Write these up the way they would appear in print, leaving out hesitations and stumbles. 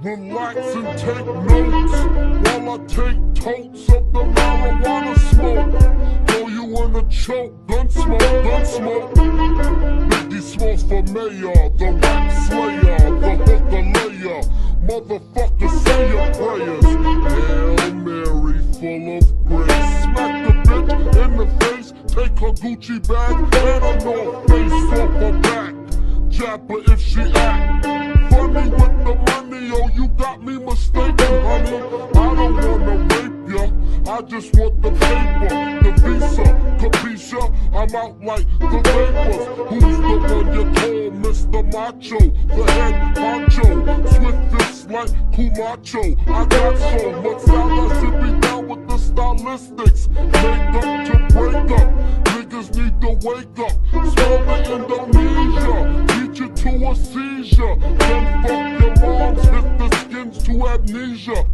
Relax and take notes while I take totes of the marijuana smoke. Throw you in a choke, gun smoke. Biggie Smalls for mayor, the rap slayer, the hooker layer. Motherfucker, say your prayers. Hail Mary, full of grace. Smack the bitch in the face, take her Gucci bag and a North Face off her back. Jab her if she act funny with the money. Oh, you got me mistaken, honey. I don't wanna rape ya, I just want the paper, the visa, capisha. I'm out like the vapors. Who's the one you call Mr. Macho? The head honcho, swift fist like Kumacho. I got so much style, I should be down with the stylistics. Make up to break up, niggas need to wake up. Smell the Indonesia, beat you to a seizure. Then fuck your moms, hit the skins to amnesia.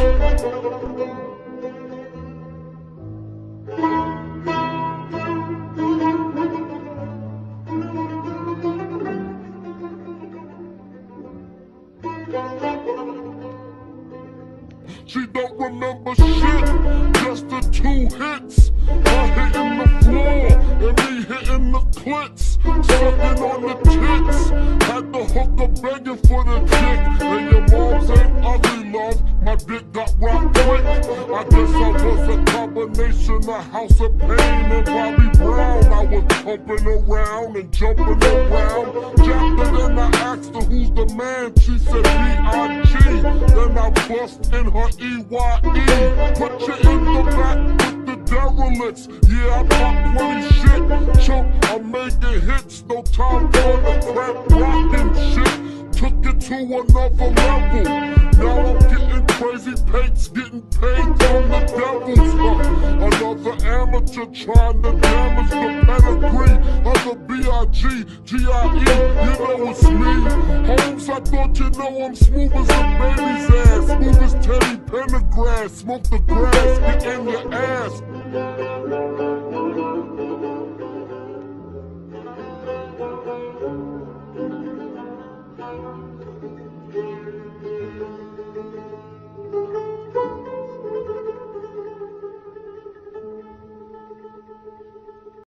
She don't remember shit, just the 2 hits. Her hitting the floor and me hitting the clits. Sucking on the tits, had the hooker begging for the dick. And your moms ain't ugly, love, my dick got rocked quick. I guess I was a combination of House of Pain and Bobby Brown. I was pumping around and jumping around. Jacked then I asked her who's the man, she said B.I.G. Then I bust in her E.Y.E. Put you in the back with the derelicts. Yeah, I pop plenty shit. Chump, I'm making hits. No time for the crap rockin' shit. Took it to another level. Now I'm getting crazy pates, getting paid from the devils. Another amateur trying to damage the pedigree of the B.I.G. G.I.E. You know it's me. Holmes, I thought you know I'm smooth as a baby's ass. Smooth as Teddy Pendergrass. Smoke the grass, get in your ass.